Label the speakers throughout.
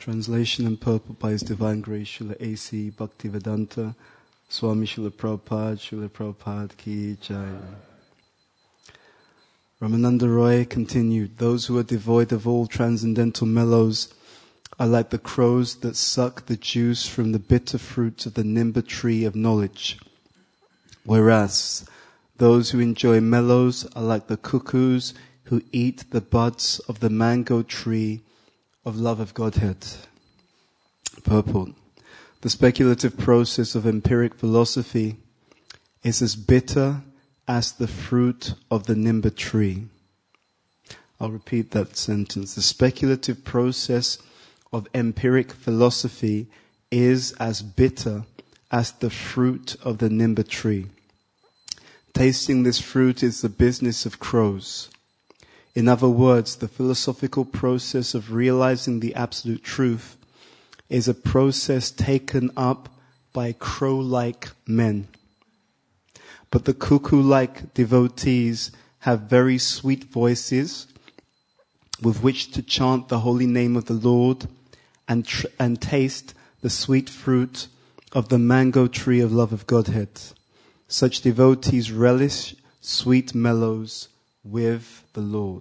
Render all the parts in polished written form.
Speaker 1: Translation and purport by His Divine Grace, Srila A.C. Bhaktivedanta Swami Srila Prabhupada Ki Jai. Ramananda Roy continued, those who are devoid of all transcendental mellows are like the crows that suck the juice from the bitter fruits of the nimba tree of knowledge. Whereas those who enjoy mellows are like the cuckoos who eat the buds of the mango tree of love of Godhead. Purport. The speculative process of empiric philosophy is as bitter as the fruit of the nimba tree. I'll repeat that sentence. The speculative process of empiric philosophy is as bitter as the fruit of the nimba tree. Tasting this fruit is the business of crows. In other words, the philosophical process of realizing the absolute truth is a process taken up by crow-like men. But the cuckoo-like devotees have very sweet voices with which to chant the holy name of the Lord and taste the sweet fruit of the mango tree of love of Godhead. Such devotees relish sweet mellows with the Lord.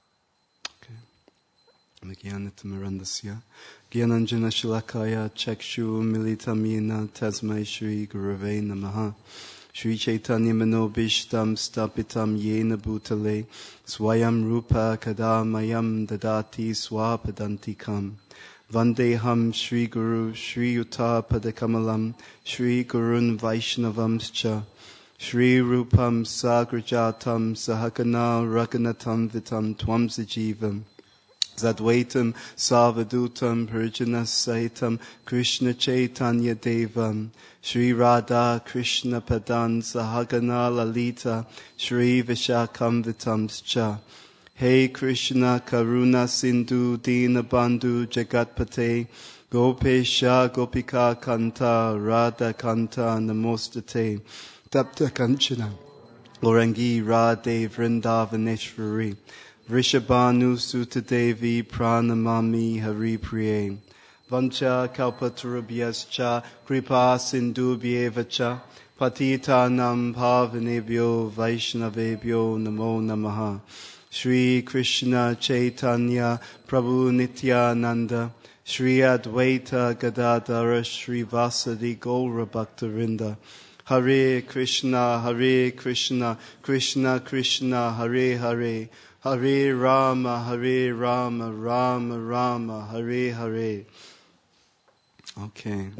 Speaker 1: Gyananjana Shilakaya Chakshu Militamina Tasmai Shri Gurave Namaha Shri Chaitanya Manobishtam Stapitam Yena Bhutale Swayam Rupa Kadamayam Dadati Swapadantikam Vandeham Shri Guru Shri Yuta Padakamalam Shri Gurun Vaishnavamscha Shri Rupam Sagrajatam Sahakana Raganatam Vitam Twam Sajivam Zadvaitam Savadutam Purjanas Sahitam Krishna Chaitanya Devam Shri Radha Krishna Padan Sahagana Lalita Shri Vishakam Vitamscha Hey Krishna Karuna Sindhu Dina Bandhu Jagatpate Gopesha Gopika Kanta Radha Kanta Namostate Tapta Kanchana Orangi Radhe Vrindavaneshwari Vrishabhanu Sutadevi Pranamami Hari Priye Vancha Kalpatarabhyascha Kripa Sindhubhyevacha Patitanam Pavanebhyo Vaishnavebhyo Namo Namaha Shri Krishna Chaitanya Prabhu Nityananda Shri Advaita Gadadhara Shri Vasadi Gaura Bhaktarinda Hare Krishna, Krishna Krishna, Hare Hare, Hare Rama, Rama Rama, Hare Hare. Okay.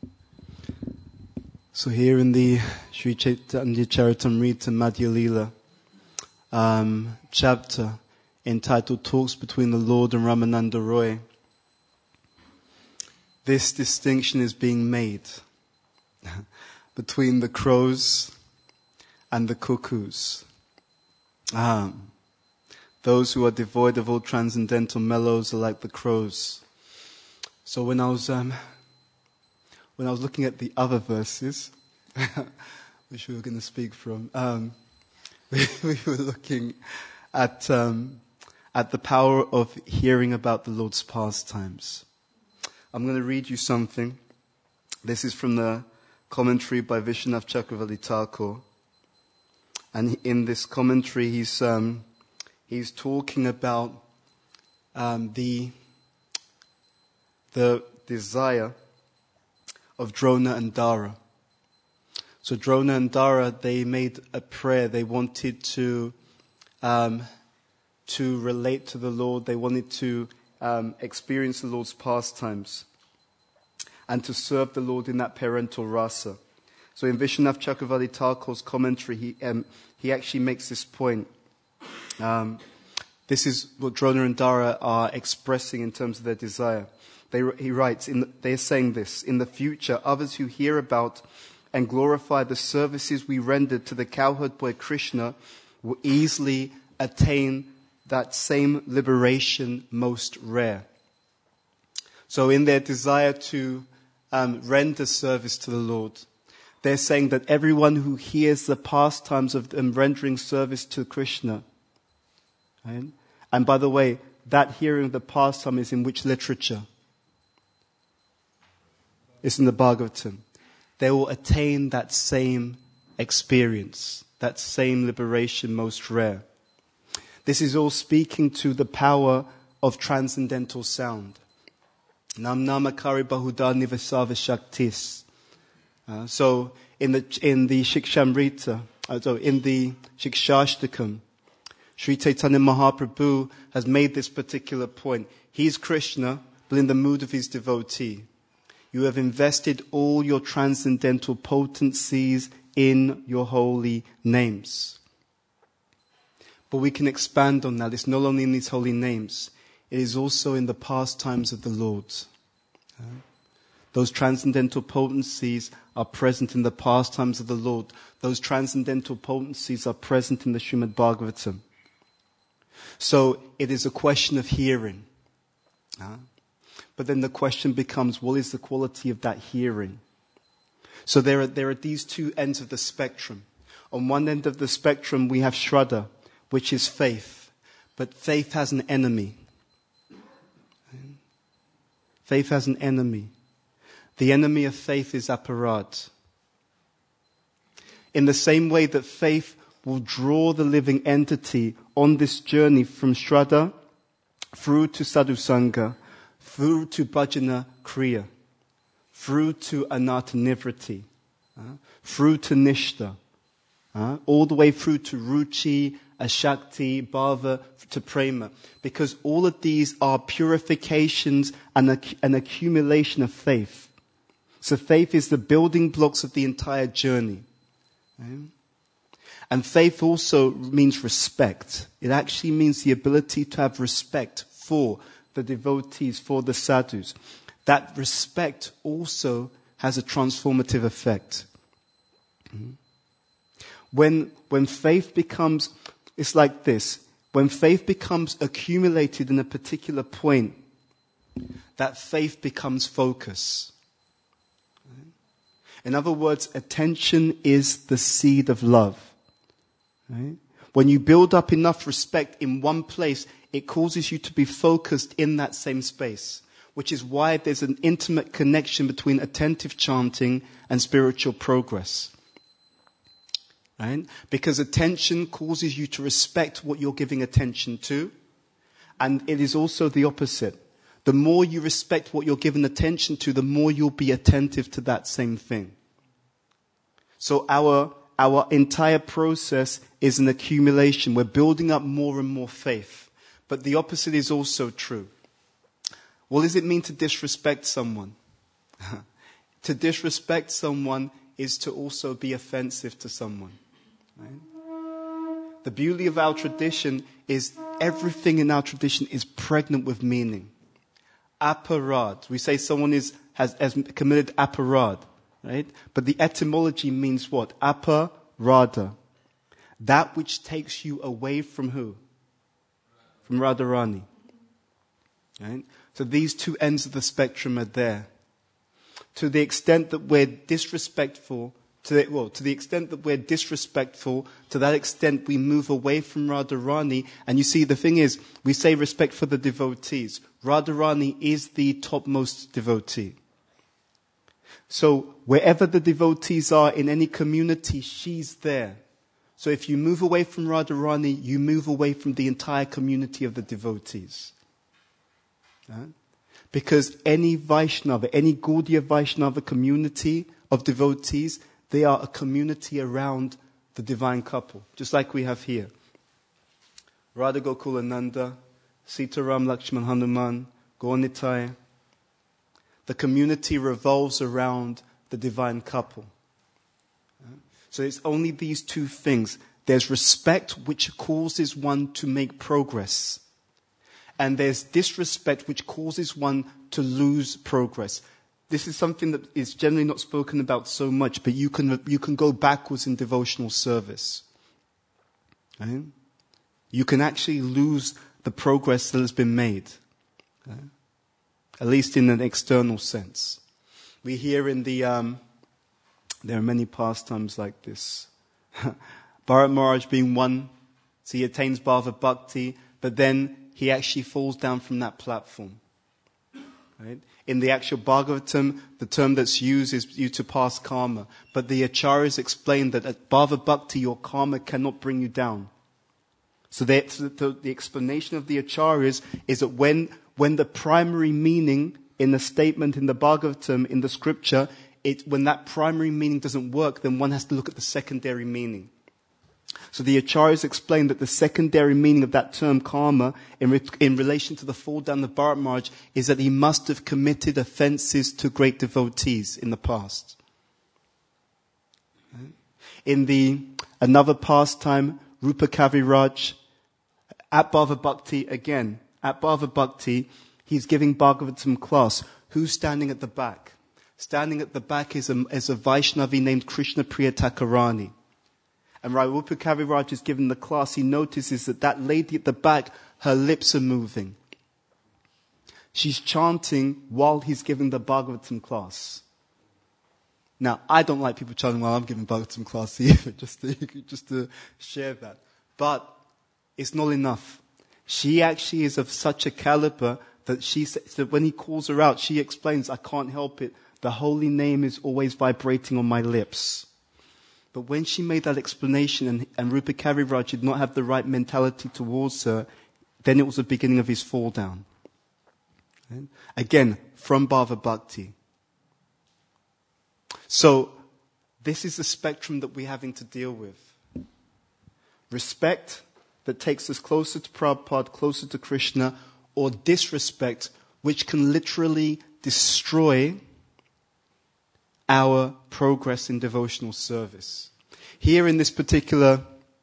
Speaker 1: So here in the Sri Chaitanya Charitamrita Madhya Leela chapter entitled Talks Between the Lord and Ramananda Roy, this distinction is being made between the crows and the cuckoos. Those who are devoid of all transcendental mellows are like the crows. So when I was looking at the other verses, which we were going to speak from, we were looking at the power of hearing about the Lord's pastimes. I'm going to read you something. This is from the commentary by Vishwanath Chakravarti Thakur. And in this commentary, he's talking about the desire of Drona and Dara. So Drona and Dara, they made a prayer. They wanted to relate to the Lord. They wanted to experience the Lord's pastimes and to serve the Lord in that parental rasa. So in Vishwanath Chakravarti Thakur's commentary, he actually makes this point. This is what Drona and Dara are expressing in terms of their desire. He writes, they're saying this, in the future, others who hear about and glorify the services we rendered to the cowherd boy Krishna will easily attain that same liberation most rare. So in their desire to render service to the Lord, they're saying that everyone who hears the pastimes of them rendering service to Krishna, right? And by the way, that hearing of the pastime is in which literature? it's in the Bhagavatam, they will attain that same experience, that same liberation most rare. This is all speaking to the power of transcendental sound. Nam namakari bahuda nivasava shaktis. So in the Shikshamrita, in the Shikshashtakam, Sri Chaitanya Mahaprabhu has made this particular point. He's Krishna, but in the mood of his devotee. You have invested all your transcendental potencies in your holy names. But we can expand on that. It's not only in these holy names, it is also in the pastimes of the Lord. Those transcendental potencies are present in the pastimes of the Lord. Those transcendental potencies are present in the Srimad Bhagavatam. So it is a question of hearing. But then the question becomes, what is the quality of that hearing? So there are these two ends of the spectrum. On one end of the spectrum we have Shraddha, which is faith. But faith has an enemy. Faith has an enemy. The enemy of faith is aparad. In the same way that faith will draw the living entity on this journey from Shraddha through to Sadhusanga, through to Bhajana Kriya, through to Anartha Nivriti, through to Nishta, all the way through to Ruchi, Ashakti, Bhava, to Prema. Because all of these are purifications and an accumulation of faith. So faith is the building blocks of the entire journey. And faith also means respect. It actually means the ability to have respect for the devotees, for the sadhus. That respect also has a transformative effect. When faith becomes, it's like this. When faith becomes accumulated in a particular point, that faith becomes focus. In other words, attention is the seed of love. Right? When you build up enough respect in one place, it causes you to be focused in that same space, which is why there's an intimate connection between attentive chanting and spiritual progress. Right? Because attention causes you to respect what you're giving attention to, and it is also the opposite. The more you respect what you're giving attention to, the more you'll be attentive to that same thing. So our entire process is an accumulation. We're building up more and more faith. But the opposite is also true. What does it mean to disrespect someone? To disrespect someone is to also be offensive to someone. Right? The beauty of our tradition is everything in our tradition is pregnant with meaning. Aparad. We say someone has committed aparad, right? But the etymology means what? Aparada. That which takes you away from who? From Radharani. Right? So these two ends of the spectrum are there. To the extent that we're disrespectful, to the extent that we're disrespectful, to that extent we move away from Radharani. And you see, the thing is, we say respect for the devotees. Radharani is the topmost devotee. So wherever the devotees are in any community, she's there. So if you move away from Radharani, you move away from the entire community of the devotees. Right? Because any Vaishnava, any Gaudiya Vaishnava community of devotees, they are a community around the divine couple, just like we have here. Radha Gokula Nanda, Sitaram Lakshman Hanuman, Gaunitai. The community revolves around the divine couple. So it's only these two things. There's respect, which causes one to make progress. And there's disrespect, which causes one to lose progress. This is something that is generally not spoken about so much, but you can go backwards in devotional service. Right? You can actually lose the progress that has been made. Right? At least in an external sense. We hear in the, there are many pastimes like this. Bharat Maharaj being one, so he attains Bhava Bhakti, but then he actually falls down from that platform. Right? In the actual Bhagavatam, the term that's used is you to pass karma. But the acharyas explain that at Bhava Bhakti, your karma cannot bring you down. So the explanation of the acharyas is that when the primary meaning in the statement in the Bhagavatam, in the scripture, when that primary meaning doesn't work, then one has to look at the secondary meaning. So the acharyas explain that the secondary meaning of that term karma in relation to the fall down of Bharat Maharaj is that he must have committed offenses to great devotees in the past. In another pastime, Rupa Kaviraj, at Bhava Bhakti, again, at Bhava Bhakti, he's giving Bhagavatam class. Who's standing at the back? Standing at the back is a Vaishnavi named Krishna Priya Thakurani. And while Rupa Kaviraj is giving the class, he notices that lady at the back, her lips are moving. She's chanting while he's giving the Bhagavatam class. Now, I don't like people chanting while I'm giving Bhagavatam class either, just to share that. But it's not enough. She actually is of such a caliber that that when he calls her out, she explains, I can't help it. The holy name is always vibrating on my lips. But when she made that explanation and Rupa Kaviraj did not have the right mentality towards her, then it was the beginning of his fall down. Okay? Again, from Bhava Bhakti. So, this is the spectrum that we're having to deal with. Respect that takes us closer to Prabhupada, closer to Krishna, or disrespect which can literally destroy our progress in devotional service. Here in this particular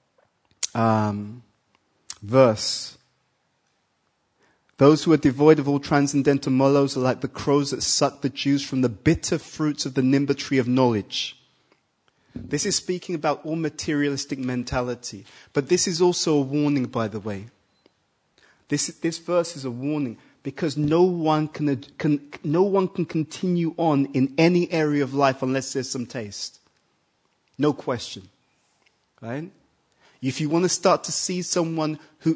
Speaker 1: verse, those who are devoid of all transcendental mollos are like the crows that suck the juice from the bitter fruits of the nimba tree of knowledge. This is speaking about all materialistic mentality. But this is also a warning, by the way. This verse is a warning because no one can continue on in any area of life unless there's some taste. No question. Right? If you want to start to see someone who,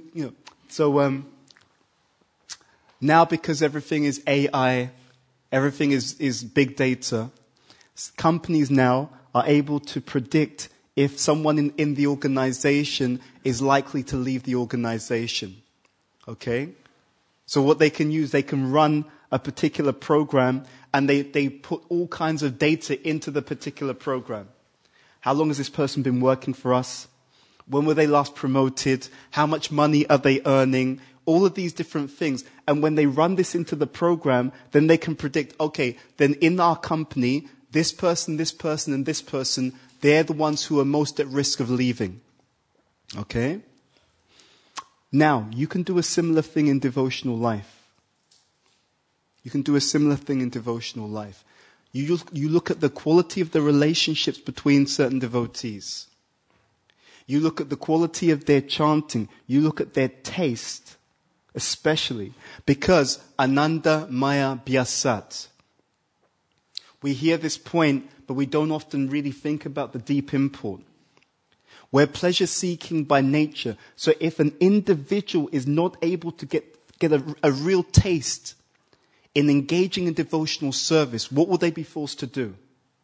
Speaker 1: now because everything is AI, everything is big data, companies now are able to predict if someone in the organization is likely to leave the organization. Okay? So what they can use, they can run a particular program and they put all kinds of data into the particular program. How long has this person been working for us? When were they last promoted? How much money are they earning? All of these different things. And when they run this into the program, then they can predict, okay, then in our company, this person, and this person, they're the ones who are most at risk of leaving. Okay? Now, you can do a similar thing in devotional life. You can do a similar thing in devotional life. You look at the quality of the relationships between certain devotees. You look at the quality of their chanting. You look at their taste, especially. Because Ananda Maya Bhyasat. We hear this point, but we don't often really think about the deep import. We're pleasure-seeking by nature. So if an individual is not able to get a real taste in engaging in devotional service, what will they be forced to do?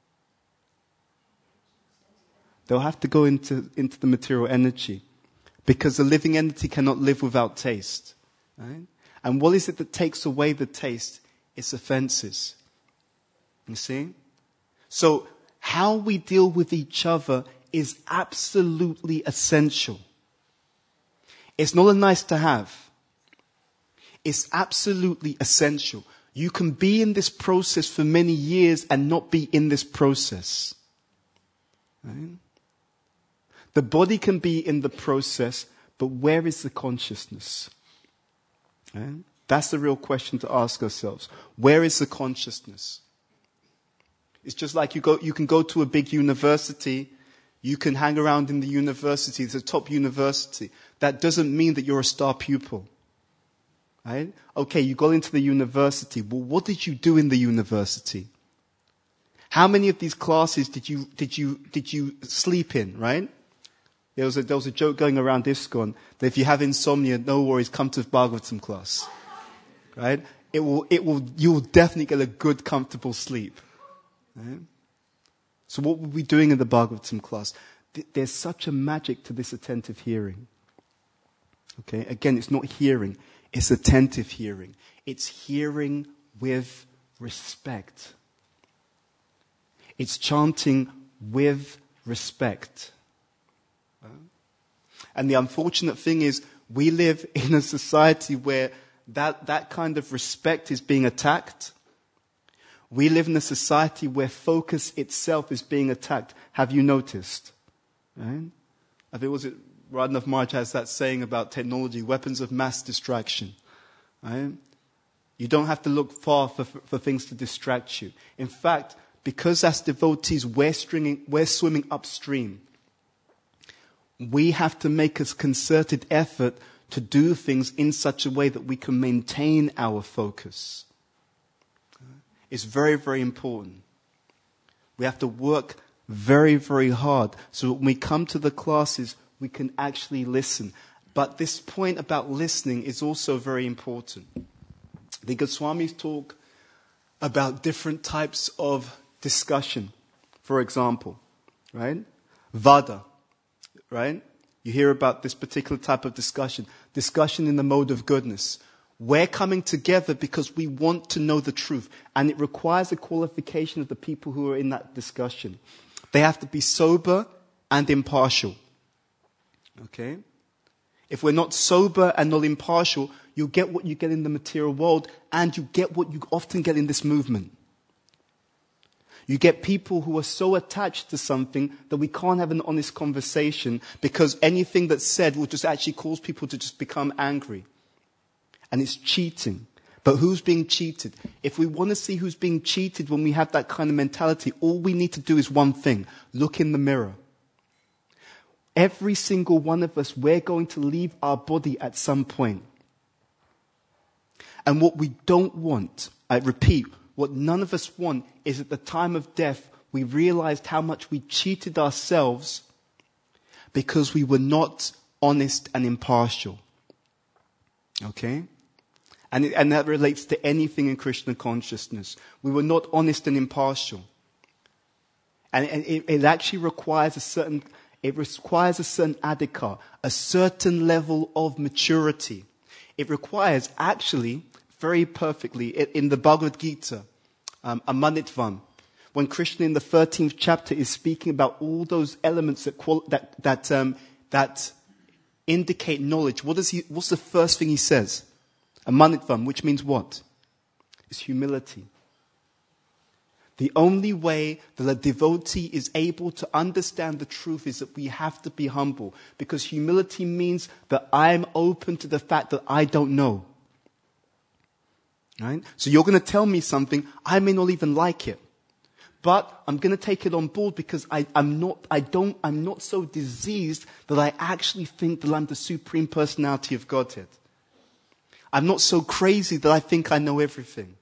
Speaker 1: They'll have to go into the material energy. Because the living entity cannot live without taste. Right? And what is it that takes away the taste? It's offenses. You see? So how we deal with each other is absolutely essential. It's not a nice to have. It's absolutely essential. You can be in this process for many years and not be in this process. Right? The body can be in the process, but where is the consciousness? Right? That's the real question to ask ourselves. Where is the consciousness? It's just like you can go to a big university, you can hang around in the university, it's a top university. That doesn't mean that you're a star pupil. Right? Okay, you got into the university. Well, what did you do in the university? How many of these classes did you sleep in, right? There was a joke going around ISKCON that if you have insomnia, no worries, come to Bhagavatam class. Right? you'll definitely get a good, comfortable sleep. Right? So what were we doing in the Bhagavatam class? There's such a magic to this attentive hearing. Okay, again, it's not hearing, it's attentive hearing. It's hearing with respect. It's chanting with respect. And the unfortunate thing is, we live in a society where that kind of respect is being attacked. We live in a society where focus itself is being attacked. Have you noticed? Right? I think, was it Radhanath Maharaj has that saying about technology, weapons of mass distraction. Right? You don't have to look far for things to distract you. In fact, because as devotees we're swimming upstream, we have to make a concerted effort to do things in such a way that we can maintain our focus. It's very, very important. We have to work very, very hard so when we come to the classes, we can actually listen. But this point about listening is also very important. The Goswamis talk about different types of discussion. For example, right? Vada, right? You hear about this particular type of discussion. Discussion in the mode of goodness. We're coming together because we want to know the truth. And it requires a qualification of the people who are in that discussion. They have to be sober and impartial. Okay? If we're not sober and not impartial, you get what you get in the material world, and you get what you often get in this movement. You get people who are so attached to something that we can't have an honest conversation because anything that's said will just actually cause people to just become angry. And it's cheating. But who's being cheated? If we want to see who's being cheated when we have that kind of mentality, all we need to do is one thing. Look in the mirror. Every single one of us, we're going to leave our body at some point. And what we don't want, I repeat, what none of us want is at the time of death, we realized how much we cheated ourselves because we were not honest and impartial. Okay? And that relates to anything in Krishna consciousness. We were not honest and impartial. And it actually requires a certain adhika, a certain level of maturity. It requires actually, very perfectly, in the Bhagavad Gita, Amanitvam, when Krishna in the 13th chapter is speaking about all those elements that indicate knowledge, what's the first thing he says? Amanitvam, which means what? It's humility. The only way that a devotee is able to understand the truth is that we have to be humble. Because humility means that I'm open to the fact that I don't know. Right? So you're going to tell me something, I may not even like it. But I'm going to take it on board because I'm not so diseased that I actually think that I'm the Supreme Personality of Godhead. I'm not so crazy that I think I know everything.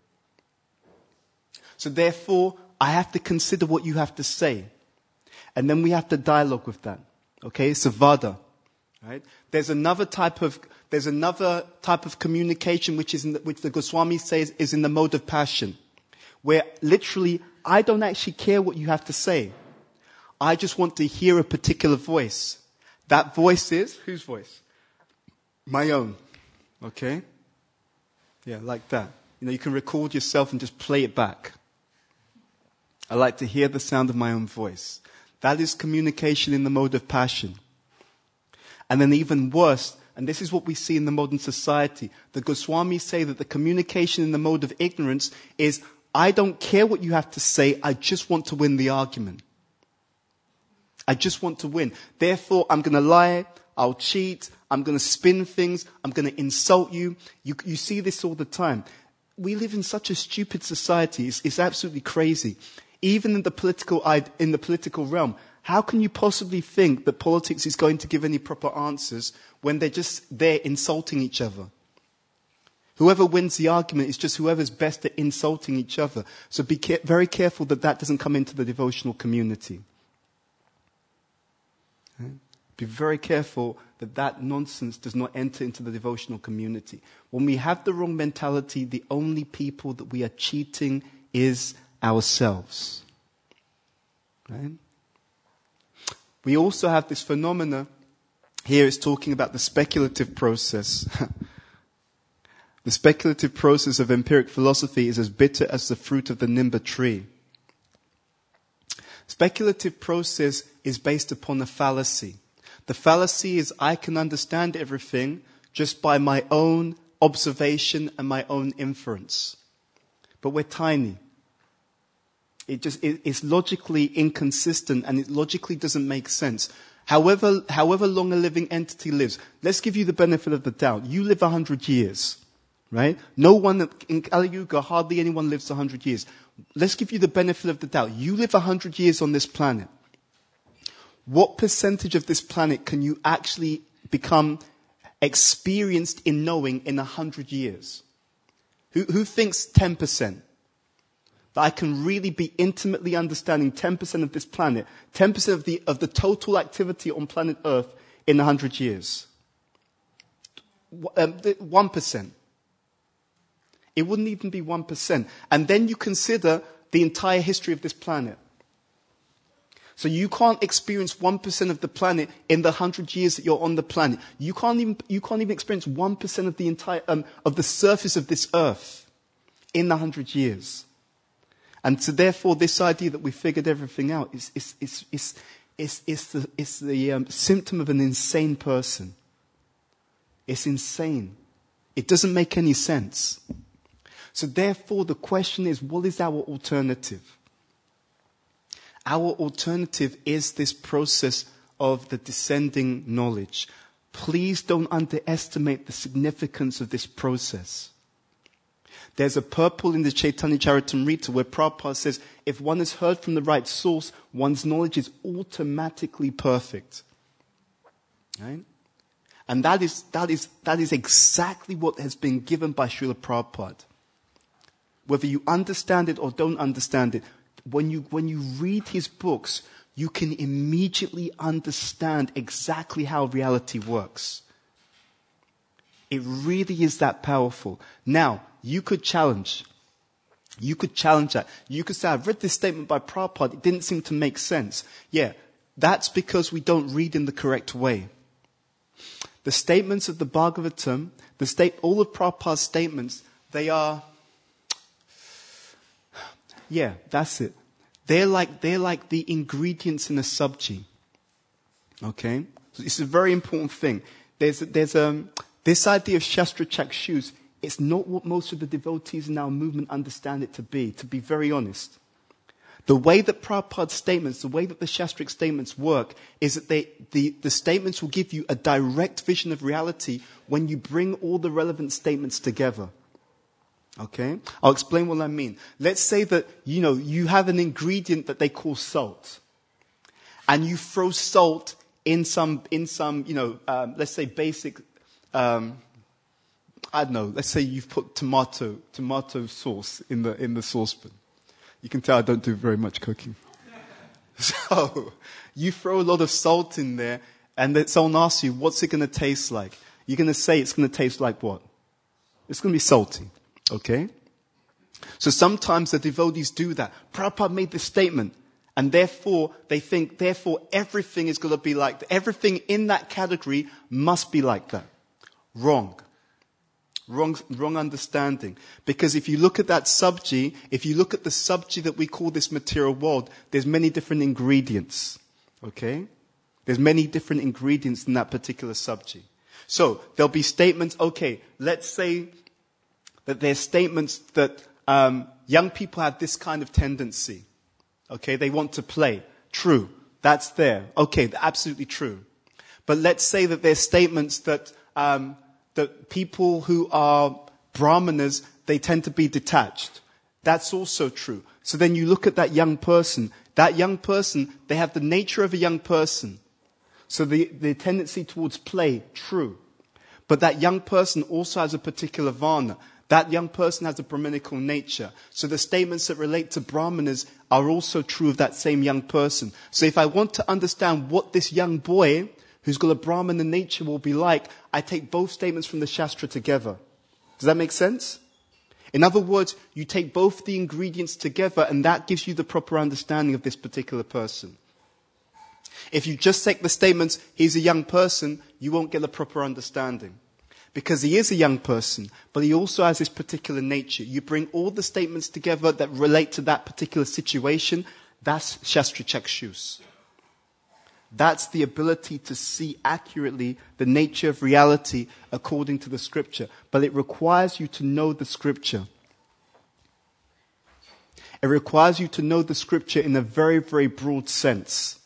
Speaker 1: So therefore, I have to consider what you have to say. And then we have to dialogue with that. Okay, so vada. Right? There's another type of communication which the Goswami says is in the mode of passion. Where literally, I don't actually care what you have to say. I just want to hear a particular voice. That voice is, whose voice? My own. Okay? Yeah, like that. You can record yourself and just play it back. I like to hear the sound of my own voice. That is communication in the mode of passion. And then even worse, and this is what we see in the modern society, the Goswamis say that the communication in the mode of ignorance is, I don't care what you have to say, I just want to win the argument. I just want to win. Therefore, I'm going to lie, I'll cheat, I'm going to spin things, I'm going to insult you. You see this all the time. We live in such a stupid society, it's absolutely crazy. Even in the political realm, how can you possibly think that politics is going to give any proper answers when they're just there insulting each other? Whoever wins the argument is just whoever's best at insulting each other. So be very careful that doesn't come into the devotional community. Okay? Be very careful that nonsense does not enter into the devotional community. When we have the wrong mentality, the only people that we are cheating is ourselves. Right? We also have this phenomena. Here it's talking about the speculative process. The speculative process of empiric philosophy is as bitter as the fruit of the nimba tree. Speculative process is based upon a fallacy. The fallacy is I can understand everything just by my own observation and my own inference. But we're tiny. It's logically inconsistent and it logically doesn't make sense. However long a living entity lives, let's give you the benefit of the doubt. You live 100 years, right? No one in Kali Yuga, hardly anyone lives 100 years. Let's give you the benefit of the doubt. You live 100 years on this planet. What percentage of this planet can you actually become experienced in knowing in 100 years? Who thinks 10%? That I can really be intimately understanding 10% of this planet, 10% of the total activity on planet Earth in 100 years? 1%. It wouldn't even be 1%. And then you consider the entire history of this planet. So you can't experience 1% of the planet in the 100 years that you're on the planet. You can't even experience 1% of the entire of the surface of this earth in the 100 years. And so therefore this idea that we figured everything out is the symptom of an insane person. It's insane. It doesn't make any sense. So therefore the question is, what is our alternative? Our alternative is this process of the descending knowledge. Please don't underestimate the significance of this process. There's a purport in the Chaitanya Charitamrita where Prabhupada says, if one has heard from the right source, one's knowledge is automatically perfect. Right? And that is exactly what has been given by Srila Prabhupada. Whether you understand it or don't understand it, when you read his books, you can immediately understand exactly how reality works. It really is that powerful. Now, you could challenge that. You could say, I've read this statement by Prabhupada, it didn't seem to make sense. Yeah, that's because we don't read in the correct way. The statements of the Bhagavatam, all of Prabhupada's statements, they are, yeah, that's it. They're like the ingredients in a sabji. Okay? So it's a very important thing. There's this idea of Shastra Chakshus, it's not what most of the devotees in our movement understand it to be very honest. The way that Prabhupada's statements, the way that the Shastric statements work, is that the statements will give you a direct vision of reality when you bring all the relevant statements together. Okay? I'll explain what I mean. Let's say that, you have an ingredient that they call salt. And you throw salt in some, let's say basic, I don't know, let's say you've put tomato sauce in the saucepan. You can tell I don't do very much cooking. So, you throw a lot of salt in there, and then someone asks you, what's it going to taste like? You're going to say it's going to taste like what? It's going to be salty. Okay? So sometimes the devotees do that. Prabhupada made this statement, and therefore they think, everything is going to be like that. Everything in that category must be like that. Wrong understanding. Because if you look at that sabji, if you look at the sabji that we call this material world, there's many different ingredients. Okay? There's many different ingredients in that particular sabji. So, there'll be statements, okay, let's say that there's statements that young people have this kind of tendency. Okay, they want to play. True. That's there. Okay, absolutely true. But let's say that there's statements that that people who are brahmanas, they tend to be detached. That's also true. So then you look at that young person. That young person, they have the nature of a young person. So the tendency towards play, true. But that young person also has a particular varna. That young person has a Brahminical nature. So the statements that relate to brahmanas are also true of that same young person. So if I want to understand what this young boy who's got a Brahmana nature will be like, I take both statements from the Shastra together. Does that make sense? In other words, you take both the ingredients together and that gives you the proper understanding of this particular person. If you just take the statements, he's a young person, you won't get a proper understanding. Because he is a young person, but he also has this particular nature. You bring all the statements together that relate to that particular situation, that's Shastra Chakshus. That's the ability to see accurately the nature of reality according to the scripture. But it requires you to know the scripture. It requires you to know the scripture in a very, very broad sense.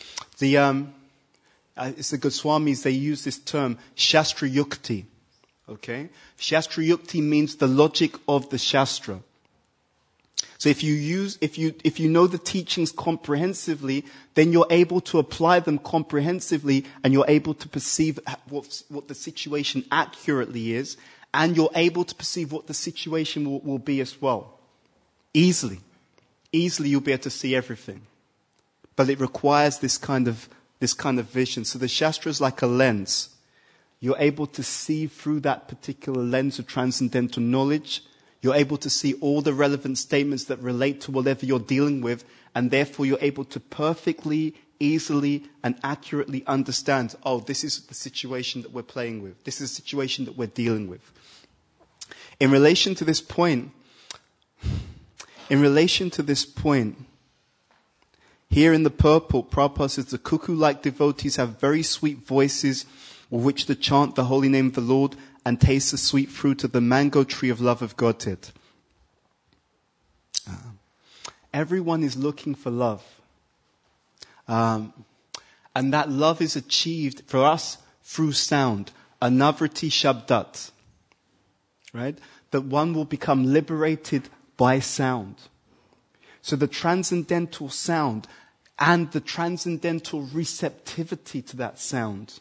Speaker 1: It's the Goswamis, they use this term, Shastra Yukti. Okay? Shastra Yukti means the logic of the Shastra. So if you know the teachings comprehensively, then you're able to apply them comprehensively and you're able to perceive what the situation accurately is, and you're able to perceive what the situation will be as well. Easily you'll be able to see everything. But it requires this kind of vision. So the Shastra is like a lens. You're able to see through that particular lens of transcendental knowledge. You're able to see all the relevant statements that relate to whatever you're dealing with, and therefore you're able to perfectly, easily, and accurately understand, oh, this is the situation that we're playing with. This is the situation that we're dealing with. In relation to this point, here in the purport, Prabhupada says the cuckoo-like devotees have very sweet voices with which to chant the holy name of the Lord and taste the sweet fruit of the mango tree of love of Godhead. Everyone is looking for love. And that love is achieved for us through sound. Anavriti Shabdat. Right? That one will become liberated by sound. So the transcendental sound and the transcendental receptivity to that sound.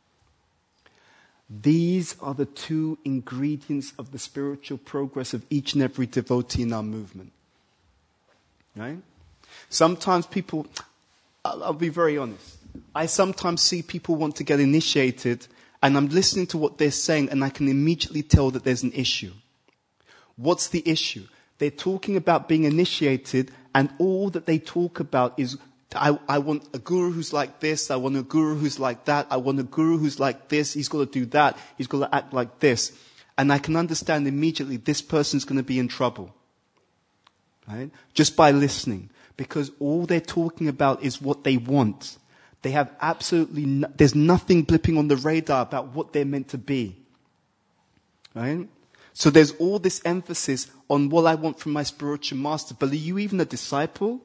Speaker 1: These are the two ingredients of the spiritual progress of each and every devotee in our movement. Right? Sometimes people, I'll be very honest, I sometimes see people want to get initiated and I'm listening to what they're saying and I can immediately tell that there's an issue. What's the issue? They're talking about being initiated and all that they talk about is I want a guru who's like this, I want a guru who's like that, I want a guru who's like this, he's got to do that, he's got to act like this. And I can understand immediately this person's going to be in trouble. Right? Just by listening. Because all they're talking about is what they want. They have absolutely, there's nothing blipping on the radar about what they're meant to be. Right? So there's all this emphasis on what I want from my spiritual master. But are you even a disciple?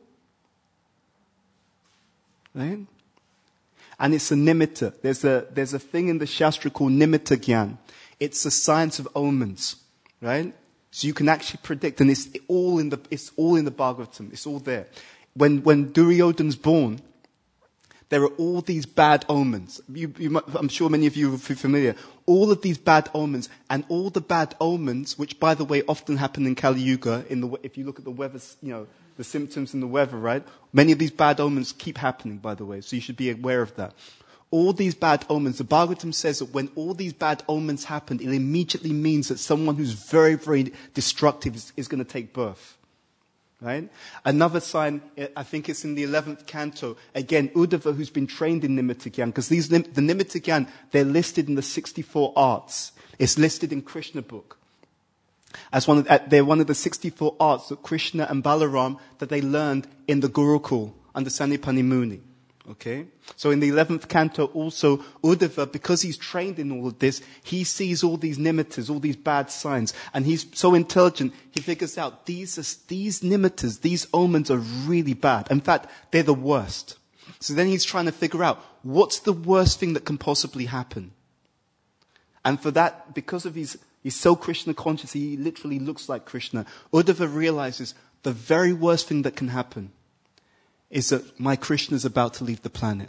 Speaker 1: Right? And it's a nimitta. There's a thing in the Shastra called nimitta gyan. It's a science of omens. Right? So you can actually predict, and it's all in the Bhagavatam. It's all there. When Duryodhana's born, there are all these bad omens. I'm sure many of you are familiar. All of these bad omens, and all the bad omens, which by the way often happen in Kali Yuga, if you look at the weather, the symptoms in the weather, right? Many of these bad omens keep happening, by the way, so you should be aware of that. All these bad omens, the Bhagavatam says that when all these bad omens happen, it immediately means that someone who's very, very destructive is going to take birth. Right? Another sign, I think it's in the 11th canto, again, Uddhava, who's been trained in Nimitta Gyan, because the Nimitta Gyan, they're listed in the 64 arts. It's listed in Krishna book. They're one of the 64 arts that Krishna and Balaram, that they learned in the Gurukul, under Sanipani Muni. Okay? So in the 11th canto also, Uddhava, because he's trained in all of this, he sees all these nimittas, all these bad signs, and he's so intelligent, he figures out these nimittas, these omens are really bad. In fact, they're the worst. So then he's trying to figure out, what's the worst thing that can possibly happen? And for that, because of he's so Krishna conscious, he literally looks like Krishna, Uddhava realizes the very worst thing that can happen is that my Krishna is about to leave the planet.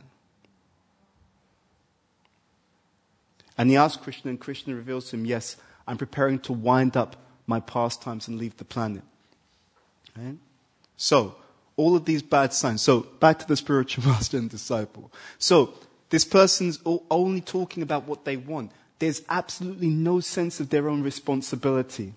Speaker 1: And he asks Krishna, and Krishna reveals to him, yes, I'm preparing to wind up my pastimes and leave the planet. Right? So, all of these bad signs. So, back to the spiritual master and disciple. So, This person's only talking about what they want. There's absolutely no sense of their own responsibility.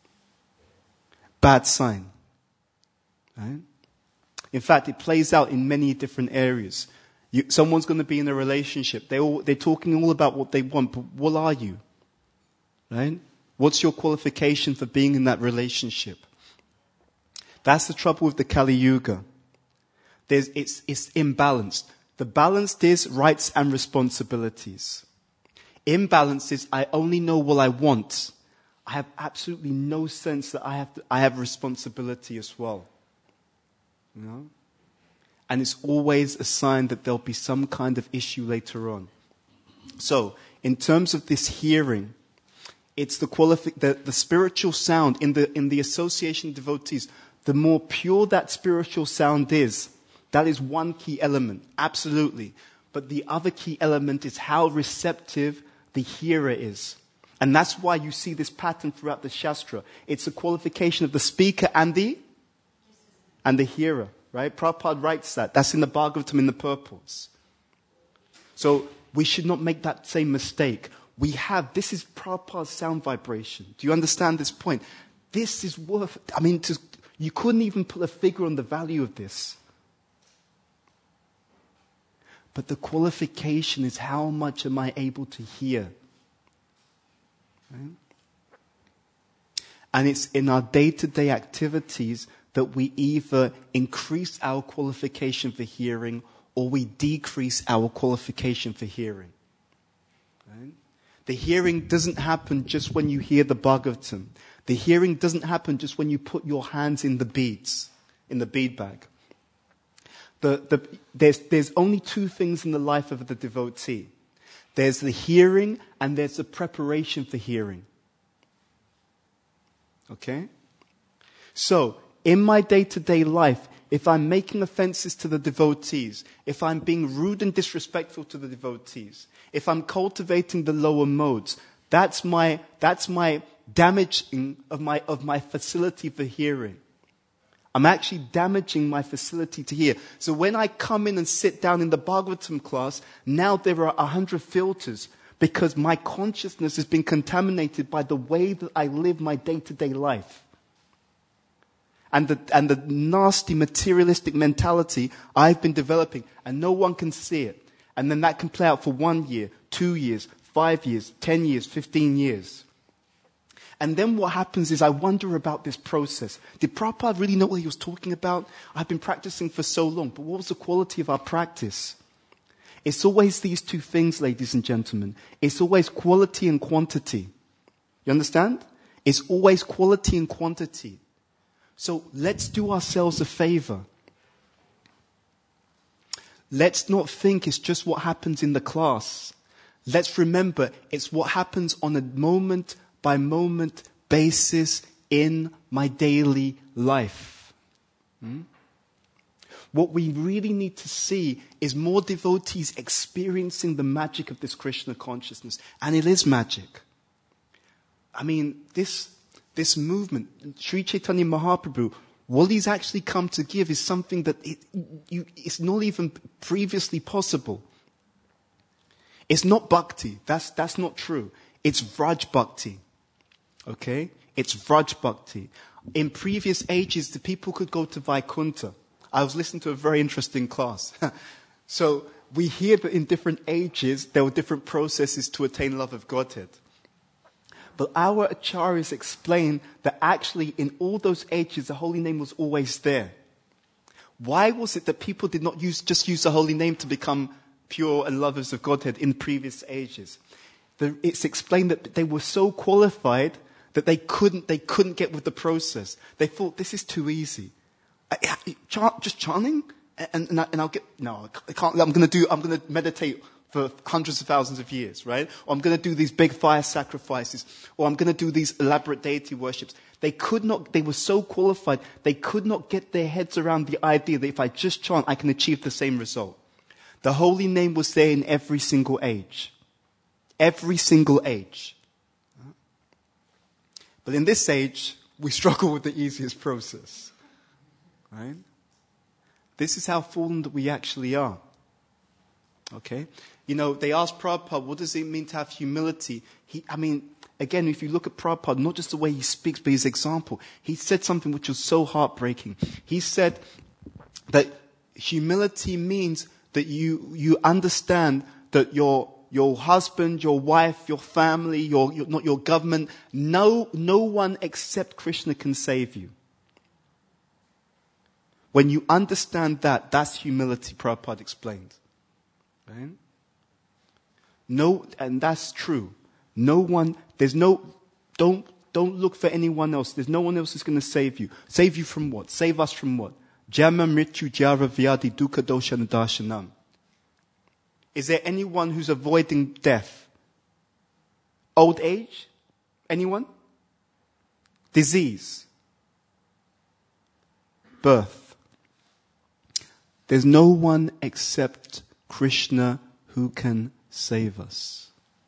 Speaker 1: Bad sign. Right? In fact, it plays out in many different areas. Someone's going to be in a relationship. They're talking all about what they want, but what are you? Right? What's your qualification for being in that relationship? That's the trouble with the Kali Yuga. It's imbalanced. The balanced is rights and responsibilities. Imbalance is I only know what I want. I have absolutely no sense that I have responsibility as well. You know? And it's always a sign that there'll be some kind of issue later on. So, in terms of this hearing, it's the spiritual sound in the association of devotees. The more pure that spiritual sound is, that is one key element, absolutely. But the other key element is how receptive the hearer is. And that's why you see this pattern throughout the Shastra. It's a qualification of the speaker and the hearer. Right? Prabhupada writes that. That's in the Bhagavatam in the purports. So we should not make that same mistake. This is Prabhupada's sound vibration. Do you understand this point? This is you couldn't even put a figure on the value of this. But the qualification is how much am I able to hear? Right? And it's in our day-to-day activities that we either increase our qualification for hearing or we decrease our qualification for hearing. Right? The hearing doesn't happen just when you hear the Bhagavatam. The hearing doesn't happen just when you put your hands in the beads, in the bead bag. There's only two things in the life of the devotee. There's the hearing and there's the preparation for hearing. Okay? So, in my day-to-day life, if I'm making offenses to the devotees, if I'm being rude and disrespectful to the devotees, if I'm cultivating the lower modes, that's my damaging of my facility for hearing. I'm actually damaging my facility to hear. So when I come in and sit down in the Bhagavatam class, now there are 100 filters because my consciousness has been contaminated by the way that I live my day-to-day life. And the nasty materialistic mentality I've been developing, and no one can see it. And then that can play out for 1 year, 2 years, 5 years, 10 years, 15 years. And then what happens is I wonder about this process. Did Prabhupada really know what he was talking about? I've been practicing for so long, but what was the quality of our practice? It's always these two things, ladies and gentlemen. It's always quality and quantity. You understand? It's always quality and quantity. So let's do ourselves a favor. Let's not think it's just what happens in the class. Let's remember it's what happens on a moment-by-moment basis in my daily life. What we really need to see is more devotees experiencing the magic of this Krishna consciousness. And it is magic. I mean, this movement, Sri Chaitanya Mahaprabhu, what he's actually come to give is something that it's not even previously possible. It's not bhakti. That's not true. It's Vraj bhakti. Okay? It's Vraj bhakti. In previous ages, the people could go to Vaikuntha. I was listening to a very interesting class. So we hear that in different ages, there were different processes to attain love of Godhead. But our acharyas explain that actually in all those ages, the holy name was always there. Why was it that people did not just use the holy name to become pure and lovers of Godhead in previous ages? It's explained that they were so qualified that they couldn't get with the process. They thought, this is too easy. Just chanting? And I'll get, no, I can't, I'm going to meditate for hundreds of thousands of years, right? Or I'm going to do these big fire sacrifices, or I'm going to do these elaborate deity worships. They were so qualified, they could not get their heads around the idea that if I just chant, I can achieve the same result. The holy name was there in every single age. Every single age. But in this age, we struggle with the easiest process. Right? This is how fallen that we actually are. Okay? They asked Prabhupada, what does it mean to have humility? Again, if you look at Prabhupada, not just the way he speaks, but his example, he said something which was so heartbreaking. He said that humility means that you understand that your husband, your wife, your family, not your government, no one except Krishna can save you. When you understand that, that's humility, Prabhupada explained. Right? And that's true. Don't look for anyone else. There's no one else who's going to save you. Save you from what? Save us from what? Jama mrityu jara vyadi dukkha dosha nadarsanam. Is there anyone who's avoiding death? Old age? Anyone? Disease? Birth? There's no one except Krishna who can save us.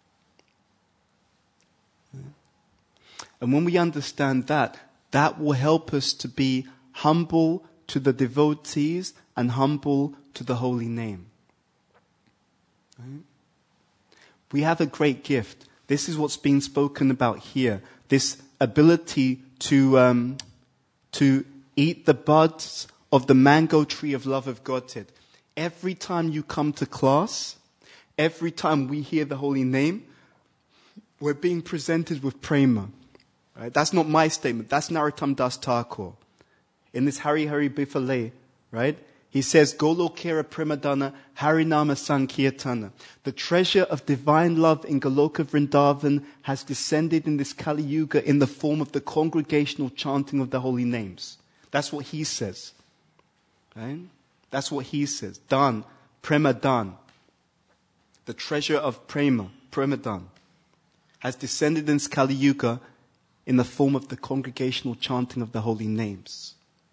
Speaker 1: And when we understand that will help us to be humble to the devotees and humble to the holy name. Right? We have a great gift. This is what's being spoken about here. This ability to eat the buds of the mango tree of love of Godhead. Every time you come to class, every time we hear the holy name, we're being presented with prema. Right? That's not my statement. That's Narottam Das Thakur. In this Hari Hari Bifale, right? He says, Golokera Premadana Harinama Sankirtana. The treasure of divine love in Goloka Vrindavan has descended in this Kali Yuga in the form of the congregational chanting of the holy names. That's what he says. Right? That's what he says. Dan, Premadan. The treasure of Premadan, has descended in this Kali Yuga in the form of the congregational chanting of the holy names.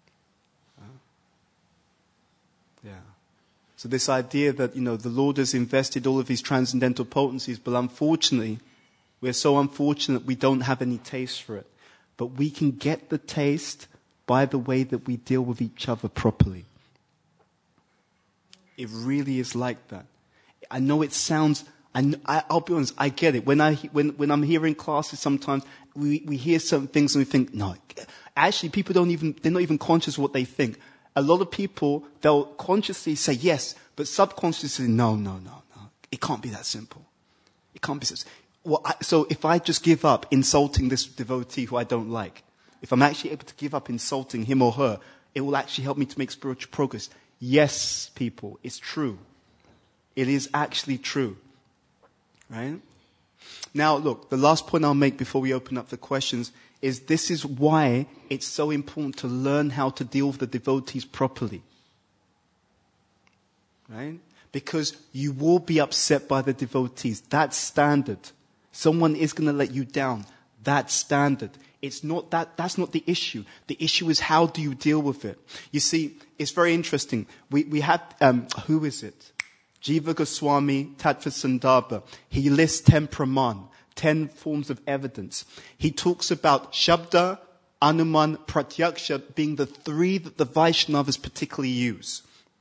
Speaker 1: Yeah. So this idea that, the Lord has invested all of his transcendental potencies, but unfortunately, we're so unfortunate we don't have any taste for it. But we can get the taste by the way that we deal with each other properly. It really is like that. I know it sounds, I'll be honest, I get it. When I'm hearing classes sometimes, we hear certain things and we think, no. Actually, people they're not even conscious of what they think. A lot of people, they'll consciously say yes, but subconsciously, no. It can't be that simple. It can't be so simple. So if I just give up insulting this devotee who I don't like, if I'm actually able to give up insulting him or her, it will actually help me to make spiritual progress. Yes, people, it's true. It is actually true. Right? Now, look, the last point I'll make before we open up the questions is this is why it's so important to learn how to deal with the devotees properly. Right? Because you will be upset by the devotees. That's standard. Someone is going to let you down. That's standard. It's not that's not the issue. The issue is how do you deal with it? You see, it's very interesting. We had, who is it? Jiva Goswami Tattvasandarbha. He lists 10 praman, 10 forms of evidence. He talks about Shabda, Anuman, Pratyaksha being the 3 that the Vaishnavas particularly use.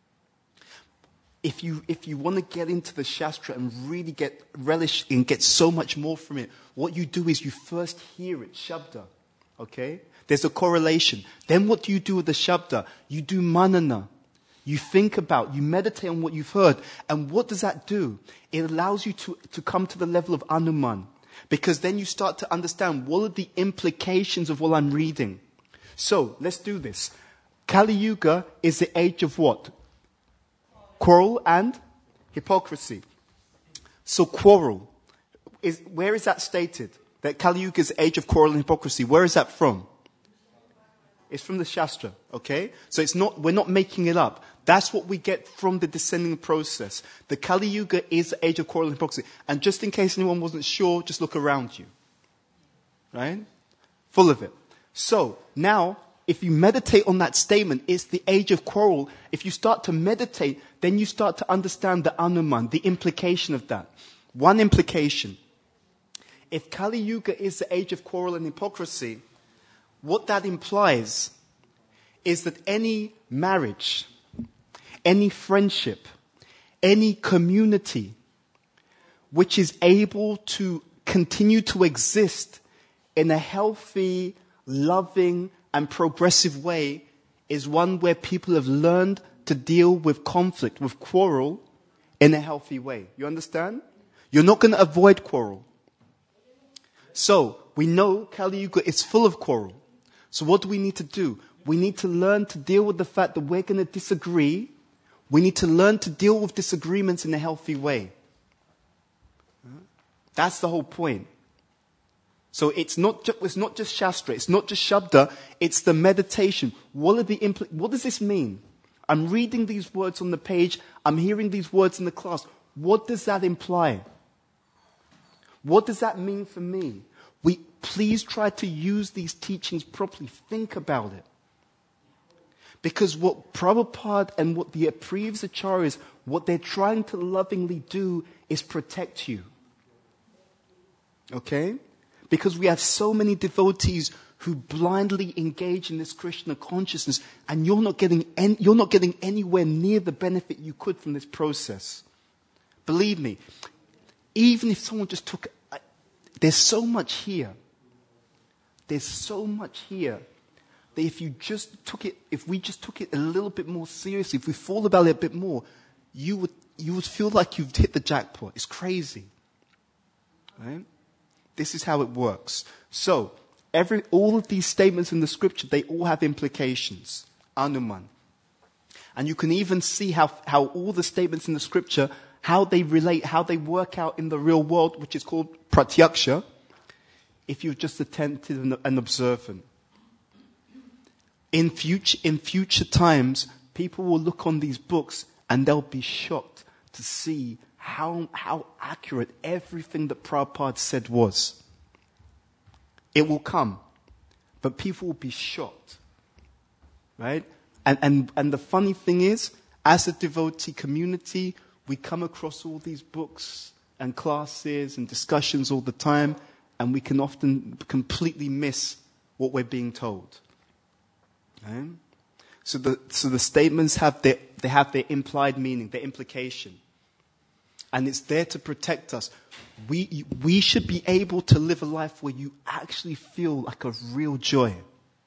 Speaker 1: If you want to get into the Shastra and really get relish and get so much more from it, what you do is you first hear it, Shabda. Okay? There's a correlation. Then what do you do with the Shabda? You do manana. You think about, you meditate on what you've heard. And what does that do? It allows you to come to the level of Anuman. Because then you start to understand what are the implications of what I'm reading. So, let's do this. Kali Yuga is the age of what? Quarrel and hypocrisy. So quarrel, where is that stated? That Kali Yuga is the age of quarrel and hypocrisy. Where is that from? It's from the Shastra, okay? So we're not making it up. That's what we get from the descending process. The Kali Yuga is the age of quarrel and hypocrisy. And just in case anyone wasn't sure, just look around you. Right? Full of it. So, now, if you meditate on that statement, it's the age of quarrel. If you start to meditate, then you start to understand the Anuman, the implication of that. One implication. If Kali Yuga is the age of quarrel and hypocrisy, what that implies is that any marriage, any friendship, any community which is able to continue to exist in a healthy, loving, and progressive way is one where people have learned to deal with conflict, with quarrel, in a healthy way. You understand? You're not going to avoid quarrel. So, we know Kali Yuga is full of quarrel. So what do we need to do? We need to learn to deal with the fact that we're going to disagree. We need to learn to deal with disagreements in a healthy way. That's the whole point. So it's not just Shastra, it's not just Shabda, it's the meditation. What does this mean? I'm reading these words on the page, I'm hearing these words in the class. What does that imply? What does that mean for me? Please try to use these teachings properly. Think about it. Because what Prabhupada and what the previous acharyas, what they're trying to lovingly do is protect you. Okay? Because we have so many devotees who blindly engage in this Krishna consciousness, and you're not getting anywhere near the benefit you could from this process. Believe me, even if someone just took, there's so much here. There's so much here that if we just took it a little bit more seriously, if we thought about it a bit more, you would feel like you've hit the jackpot. It's crazy. Right? This is how it works. So, all of these statements in the scripture, they all have implications. Anuman. And you can even see how all the statements in the scripture, how they relate, how they work out in the real world, which is called pratyaksha, if you're just attentive and observant. In future times, people will look on these books and they'll be shocked to see how accurate everything that Prabhupada said was. It will come, but people will be shocked, right? And the funny thing is, as a devotee community, we come across all these books and classes and discussions all the time, and we can often completely miss what we're being told. Right? So the statements have their implied meaning, their implication. And it's there to protect us. We should be able to live a life where you actually feel like a real joy.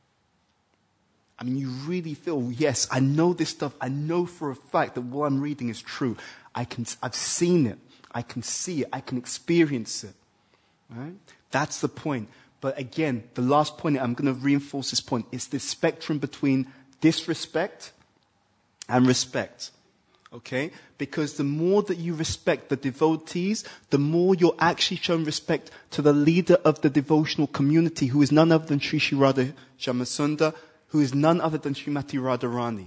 Speaker 1: I mean, you really feel, yes, I know this stuff. I know for a fact that what I'm reading is true. I've seen it. I can see it. I can experience it. Right? That's the point. But again, the last point, I'm going to reinforce this point, is this spectrum between disrespect and respect. Okay? Because the more that you respect the devotees, the more you're actually showing respect to the leader of the devotional community, who is none other than Sri Sri Radha Shyamasundar, who is none other than Srimati Radharani.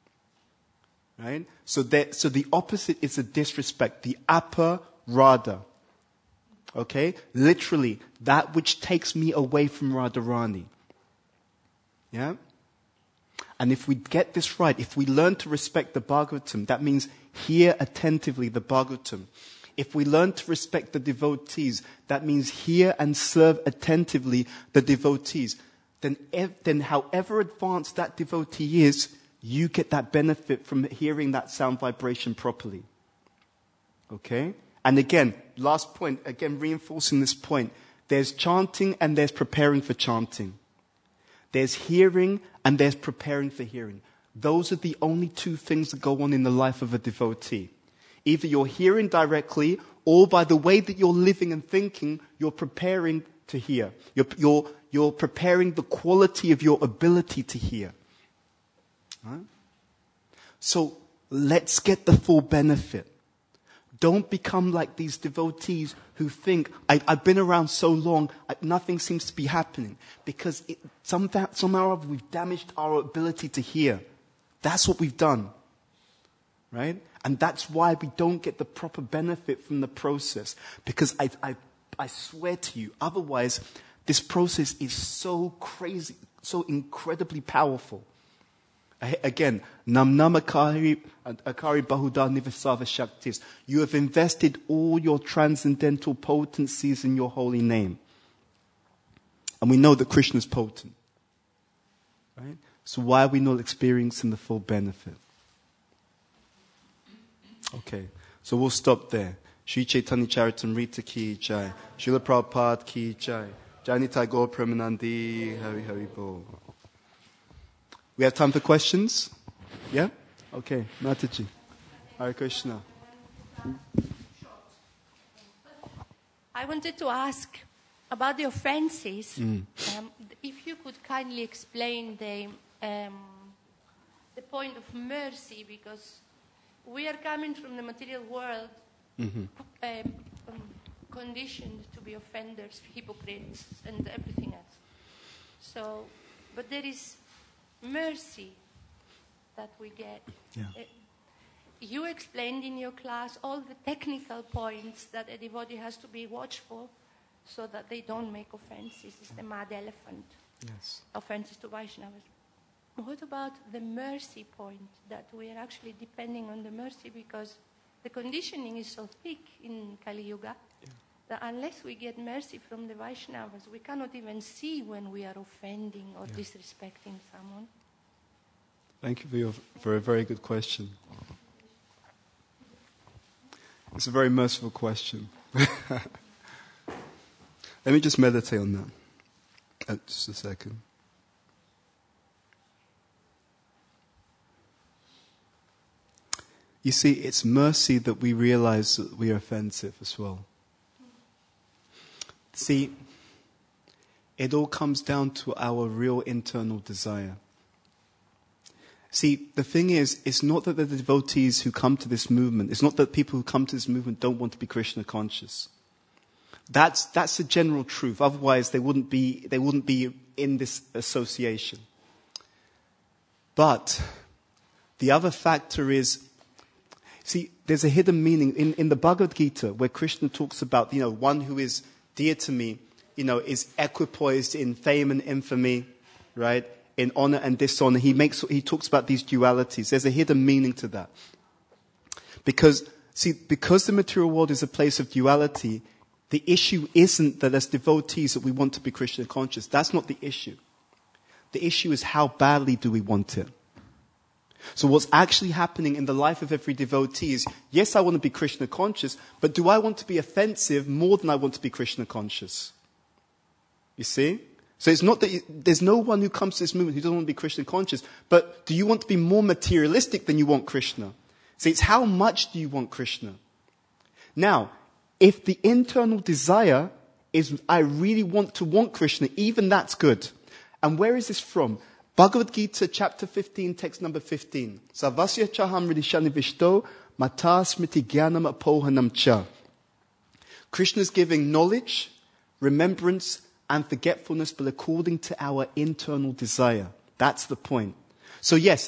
Speaker 1: Right? So the opposite is the disrespect, the aparada. Okay? Literally, that which takes me away from Radharani. Yeah? And if we get this right, if we learn to respect the Bhagavatam, that means hear attentively the Bhagavatam. If we learn to respect the devotees, that means hear and serve attentively the devotees. Then however advanced that devotee is, you get that benefit from hearing that sound vibration properly. Okay? And again, last point, again reinforcing this point, there's chanting and there's preparing for chanting. There's hearing and there's preparing for hearing. Those are the only two things that go on in the life of a devotee. Either you're hearing directly, or by the way that you're living and thinking, you're preparing to hear. You're preparing the quality of your ability to hear. Right? So let's get the full benefit. Don't become like these devotees who think, I've been around so long, nothing seems to be happening. Because somehow we've damaged our ability to hear. That's what we've done. Right? And that's why we don't get the proper benefit from the process. Because I swear to you, otherwise, this process is so crazy, so incredibly powerful. Again, nam akari bahuda nivasava shaktis. You have invested all your transcendental potencies in your holy name. And we know that Krishna is potent. Right? So why are we not experiencing the full benefit? Okay. So we'll stop there. Sri Chaitanya Charitamrita ki jai. Srila Prabhupada ki jai. Jai Tagore Premanandi. Hari Hari Bol. We have time for questions? Yeah? Okay. Mataji. Hare Krishna.
Speaker 2: I wanted to ask about the offenses. If you could kindly explain the point of mercy, because we are coming from the material world, conditioned to be offenders, hypocrites, and everything else. So, but there is mercy that we get.
Speaker 1: Yeah.
Speaker 2: You explained in your class all the technical points that a devotee has to be watchful so that they don't make offenses. It's the mad elephant.
Speaker 1: Yes.
Speaker 2: Offenses to Vaishnavas. What about the mercy point, that we are actually depending on the mercy because the conditioning is so thick in Kali Yuga that unless we get mercy from the Vaishnavas, we cannot even see when we are offending or disrespecting someone?
Speaker 1: Thank you for a very good question. It's a very merciful question. Let me just meditate on that. Just a second. You see, it's mercy that we realize that we are offensive as well. See, it all comes down to our real internal desire. See, the thing is, it's not that the devotees who come to this movement, it's not that people who come to this movement don't want to be Krishna conscious. That's the general truth. Otherwise, they wouldn't be in this association. But the other factor is, see, there's a hidden meaning in the Bhagavad Gita where Krishna talks about, one who is dear to me, is equipoised in fame and infamy, right? In honor and dishonor. He talks about these dualities. There's a hidden meaning to that. Because the material world is a place of duality, the issue isn't that as devotees that we want to be Krishna conscious. That's not the issue. The issue is how badly do we want it. So what's actually happening in the life of every devotee is, yes, I want to be Krishna conscious, but do I want to be offensive more than I want to be Krishna conscious? You see? So it's not that there's no one who comes to this movement who doesn't want to be Krishna conscious, but do you want to be more materialistic than you want Krishna? See, it's how much do you want Krishna? Now, if the internal desire is, I really want Krishna, even that's good. And where is this from? Bhagavad Gita, chapter 15, text number 15. Sarvasya chaham ridishani vishto mata smriti jnanam apohanam cha. Krishna's giving knowledge, remembrance, and forgetfulness, but according to our internal desire. That's the point. So yes,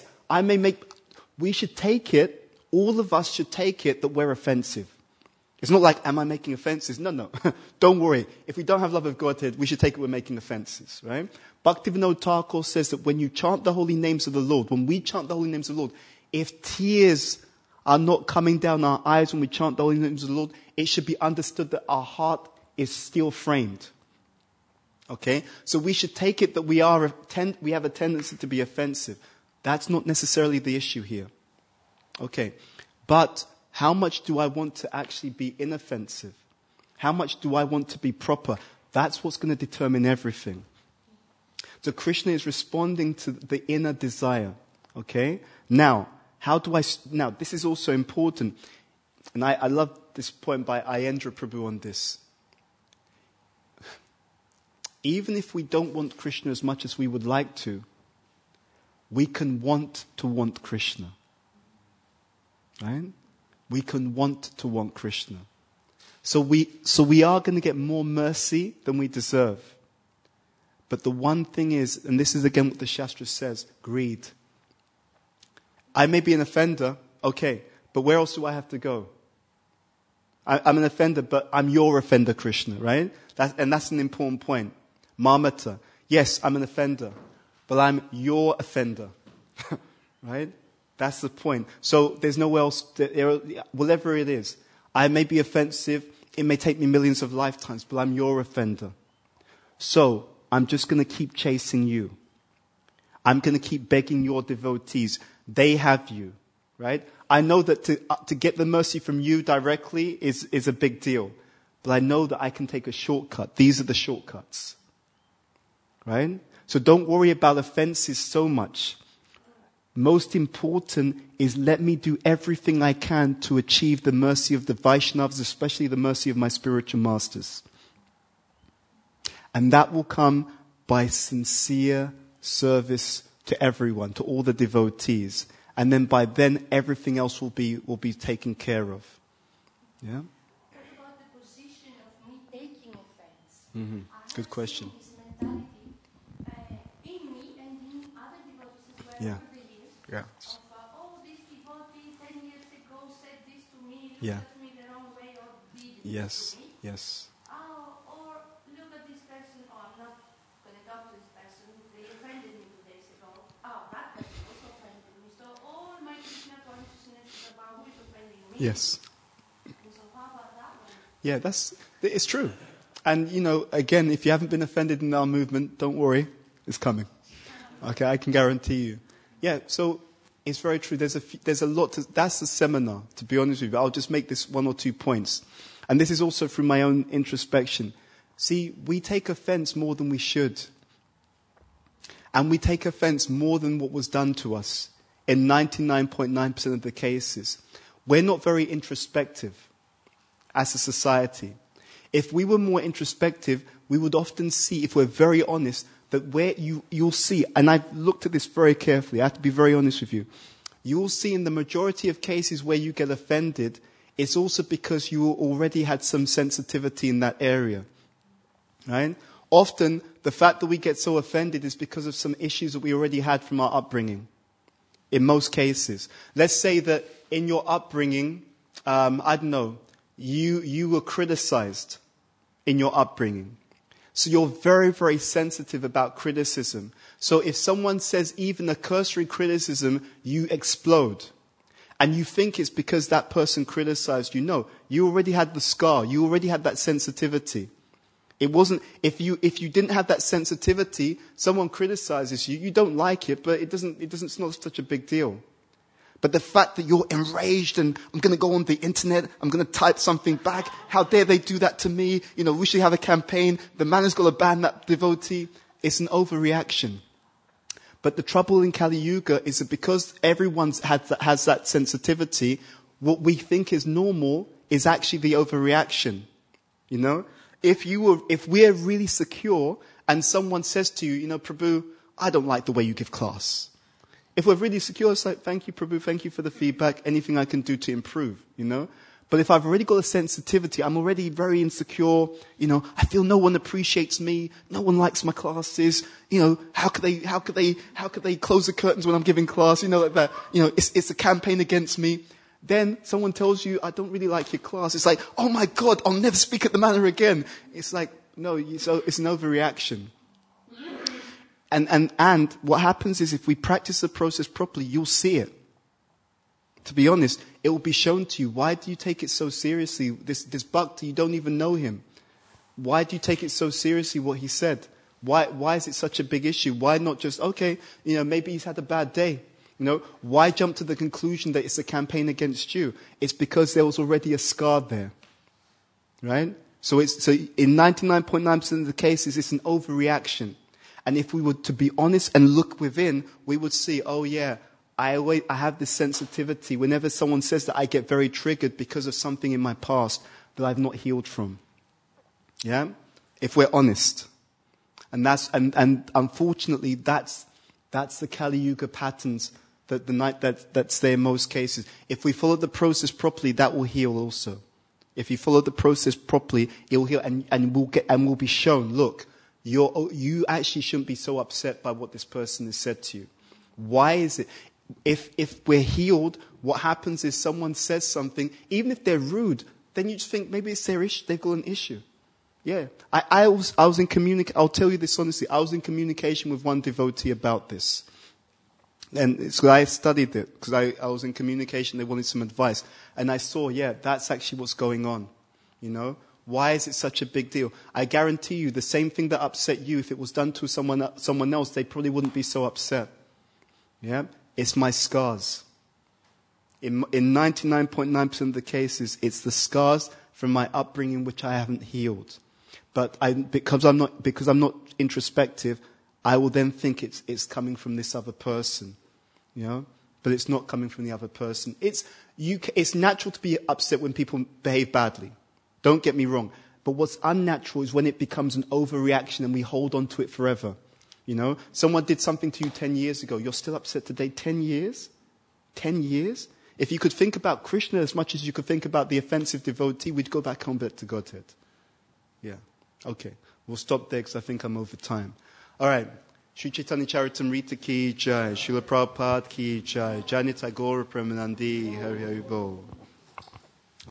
Speaker 1: we should take it, all of us should take it that we're offensive. It's not like, am I making offenses? No. Don't worry. If we don't have love of Godhead, we should take it we're making offenses, right? Bhaktivinoda Thakur says that when you chant the holy names of the Lord, when we chant the holy names of the Lord, if tears are not coming down our eyes when we chant the holy names of the Lord, it should be understood that our heart is steel framed. Okay? So we should take it that we have a tendency to be offensive. That's not necessarily the issue here. Okay. But how much do I want to actually be inoffensive? How much do I want to be proper? That's what's going to determine everything. So Krishna is responding to the inner desire. Okay? Now, now this is also important. And I love this point by Ayendra Prabhu on this. Even if we don't want Krishna as much as we would like to, we can want Krishna. Right? We can want Krishna. So we are going to get more mercy than we deserve. But the one thing is, and this is again what the Shastra says, greed. I may be an offender, okay, but where else do I have to go? I'm an offender, but I'm your offender, Krishna, right? And that's an important point. Mamata. Yes, I'm an offender, but I'm your offender. Right? That's the point. So there's nowhere else, whatever it is. I may be offensive, it may take me millions of lifetimes, but I'm your offender. So I'm just going to keep chasing you. I'm going to keep begging your devotees. They have you. right? I know that to get the mercy from you directly is a big deal. But I know that I can take a shortcut. These are the shortcuts. Right? So don't worry about offenses so much. Most important is let me do everything I can to achieve the mercy of the Vaishnavas, especially the mercy of my spiritual masters. And that will come by sincere service to everyone, to all the devotees. And then by then everything else will be taken care of. Yeah?
Speaker 2: What about the position of me taking offense?
Speaker 1: Mm-hmm. Good question.
Speaker 2: This mentality in me and in other devotees as well over the years.
Speaker 1: Yeah.
Speaker 2: Of, this devotee 10 years ago said this to me, looked
Speaker 1: Yeah.
Speaker 2: at me the wrong way or did
Speaker 1: Yes.
Speaker 2: this to me.
Speaker 1: Yes.
Speaker 2: Or look at this person, I'm not going to talk to this person, they offended me 2 days ago. That person also offended me. So all my Krishna consciousness is about who is offending me.
Speaker 1: Yes.
Speaker 2: So how about that one?
Speaker 1: Yeah, it's true. And, again, if you haven't been offended in our movement, don't worry, it's coming. Okay, I can guarantee you. Yeah, so it's very true. There's a lot that's a seminar, to be honest with you. I'll just make this 1 or 2 points. And this is also through my own introspection. See, we take offense more than we should. And we take offense more than what was done to us in 99.9% of the cases. We're not very introspective as a society. If we were more introspective, we would often see, if we're very honest, that where you'll see, and I've looked at this very carefully, I have to be very honest with you, you will see in the majority of cases where you get offended, it's also because you already had some sensitivity in that area. Right? Often, the fact that we get so offended is because of some issues that we already had from our upbringing. In most cases. Let's say that in your upbringing, I don't know, you were criticized in your upbringing. So you're very, very sensitive about criticism. So if someone says even a cursory criticism, you explode. And you think it's because that person criticized you. No, you already had the scar. You already had that sensitivity. It wasn't, if you didn't have that sensitivity, someone criticizes you, you don't like it, but it's not such a big deal. But the fact that you're enraged and I'm going to go on the internet, I'm going to type something back. How dare they do that to me? We should have a campaign. The man has got to ban that devotee. It's an overreaction. But the trouble in Kali Yuga is that because everyone has that sensitivity, what we think is normal is actually the overreaction. If we're really secure and someone says to you, Prabhu, I don't like the way you give class. If we're really secure, it's like, thank you, Prabhu, thank you for the feedback, anything I can do to improve, But if I've already got a sensitivity, I'm already very insecure, I feel no one appreciates me, no one likes my classes, how could they close the curtains when I'm giving class, like that, it's a campaign against me. Then someone tells you, I don't really like your class. It's like, oh my God, I'll never speak at the manor again. It's like, no, so it's an overreaction. And what happens is if we practice the process properly, you'll see it. To be honest, it will be shown to you. Why do you take it so seriously? This bhakta, you don't even know him. Why do you take it so seriously what he said? Why is it such a big issue? Why not just, okay, maybe he's had a bad day. Why jump to the conclusion that it's a campaign against you? It's because there was already a scar there. Right? So in 99.9% of the cases, it's an overreaction. And if we were to be honest and look within, we would see, oh yeah, I have this sensitivity. Whenever someone says that, I get very triggered because of something in my past that I've not healed from. Yeah? If we're honest. And unfortunately, that's the Kali Yuga patterns that's there in most cases. If we follow the process properly, that will heal also. If you follow the process properly, it will heal and we'll be shown, look, you actually shouldn't be so upset by what this person has said to you. Why is it? If we're healed, what happens is someone says something, even if they're rude, then you just think maybe it's their issue, they've got an issue. Yeah. I was in communication, I'll tell you this honestly, I was in communication with one devotee about this. And so I studied it, because I was in communication, they wanted some advice. And I saw, that's actually what's going on. Why is it such a big deal? I guarantee you, the same thing that upset you, if it was done to someone else, they probably wouldn't be so upset. Yeah? It's my scars. In 99.9% of the cases, it's the scars from my upbringing which I haven't healed. But because I'm not introspective, I will then think it's coming from this other person, you know. But it's not coming from the other person. It's natural to be upset when people behave badly. Don't get me wrong. But what's unnatural is when it becomes an overreaction and we hold on to it forever. You know, someone did something to you 10 years ago. You're still upset today. 10 years? 10 years? If you could think about Krishna as much as you could think about the offensive devotee, we'd go back home back to Godhead. Yeah. Okay. We'll stop there because I think I'm over time. All right. Shri Chaitanya Charitamrita ki jai. Srila Prabhupada ki jai. Jai Nitai Gaura Premanandi. Hari Hari Bol.